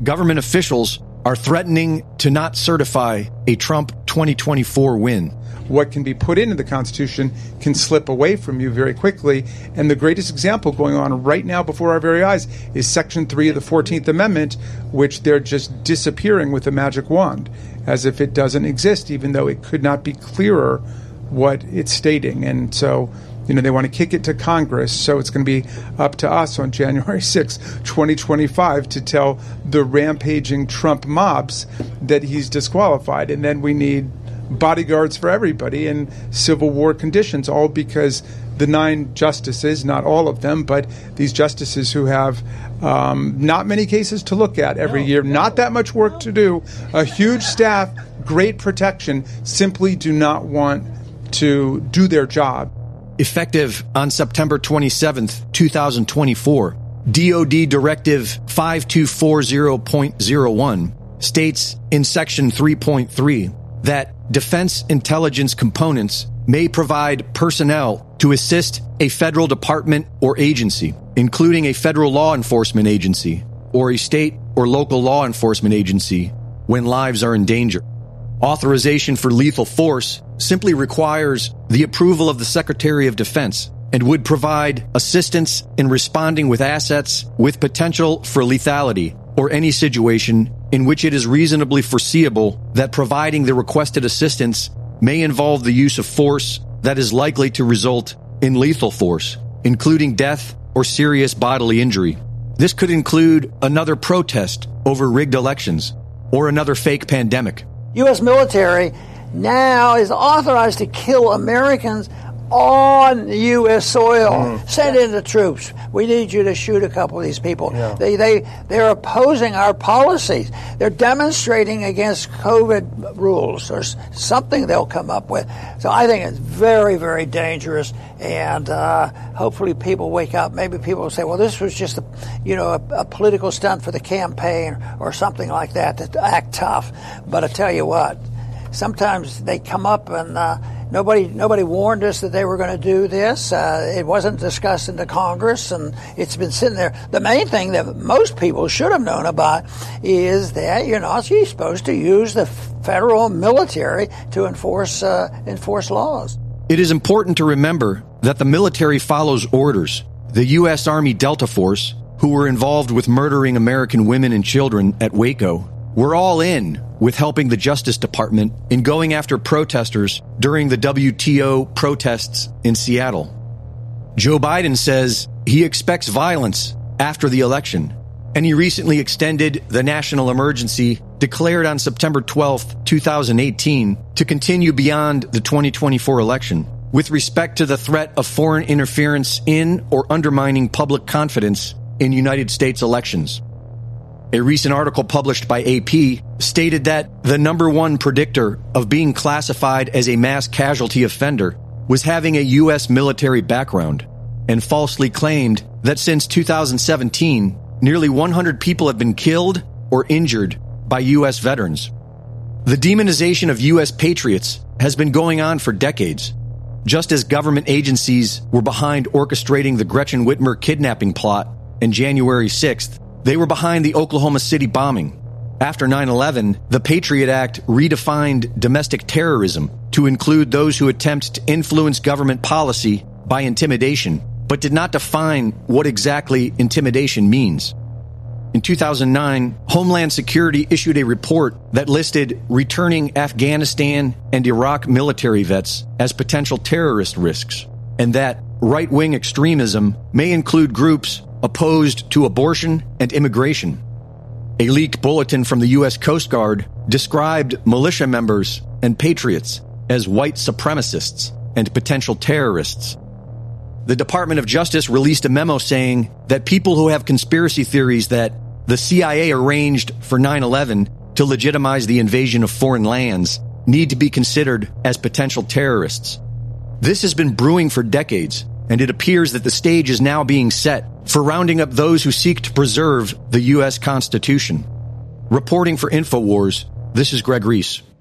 government officials are threatening to not certify a Trump 2024 win. What can be put into the Constitution can slip away from you very quickly. And the greatest example going on right now before our very eyes is Section 3 of the 14th Amendment, which they're just disappearing with a magic wand, as if it doesn't exist, even though it could not be clearer what it's stating. And so, they want to kick it to Congress, so it's going to be up to us on January 6, 2025 to tell the rampaging Trump mobs that he's disqualified. And then we need bodyguards for everybody in Civil War conditions, all because the 9 justices, not all of them, but these justices who have not many cases to look at every year, not that much work to do, a huge staff, great protection, simply do not want to do their job. Effective on September 27th, 2024, DoD Directive 5240.01 states in Section 3.3 that defense intelligence components may provide personnel to assist a federal department or agency, including a federal law enforcement agency or a state or local law enforcement agency, when lives are in danger. Authorization for lethal force simply requires the approval of the Secretary of Defense and would provide assistance in responding with assets with potential for lethality or any situation in which it is reasonably foreseeable that providing the requested assistance may involve the use of force that is likely to result in lethal force, including death or serious bodily injury. This could include another protest over rigged elections or another fake pandemic. U.S. military now is authorized to kill Americans on U.S. soil. Send in the troops. We need you to shoot a couple of these people. Yeah. They're opposing our policies. They're demonstrating against COVID rules or something they'll come up with. So I think it's very, very dangerous. And hopefully people wake up. Maybe people will say, well, this was just a political stunt for the campaign or something like that to act tough. But I tell you what, sometimes they come up and nobody warned us that they were going to do this. It wasn't discussed in the Congress, and it's been sitting there. The main thing that most people should have known about is that you're not supposed to use the federal military to enforce laws. It is important to remember that the military follows orders. The U.S. Army Delta Force, who were involved with murdering American women and children at Waco, were all in with helping the Justice Department in going after protesters during the WTO protests in Seattle. Joe Biden says he expects violence after the election, and he recently extended the national emergency declared on September 12, 2018, to continue beyond the 2024 election with respect to the threat of foreign interference in or undermining public confidence in United States elections. A recent article published by AP stated that the number one predictor of being classified as a mass casualty offender was having a U.S. military background, and falsely claimed that since 2017, nearly 100 people have been killed or injured by U.S. veterans. The demonization of U.S. patriots has been going on for decades, just as government agencies were behind orchestrating the Gretchen Whitmer kidnapping plot on January 6th. They were behind the Oklahoma City bombing. After 9/11, the Patriot Act redefined domestic terrorism to include those who attempt to influence government policy by intimidation, but did not define what exactly intimidation means. In 2009, Homeland Security issued a report that listed returning Afghanistan and Iraq military vets as potential terrorist risks, and that right-wing extremism may include groups opposed to abortion and immigration. A leaked bulletin from the U.S. Coast Guard described militia members and patriots as white supremacists and potential terrorists. The Department of Justice released a memo saying that people who have conspiracy theories that the CIA arranged for 9/11 to legitimize the invasion of foreign lands need to be considered as potential terrorists. This has been brewing for decades, and it appears that the stage is now being set for rounding up those who seek to preserve the U.S. Constitution. Reporting for InfoWars, this is Greg Reese.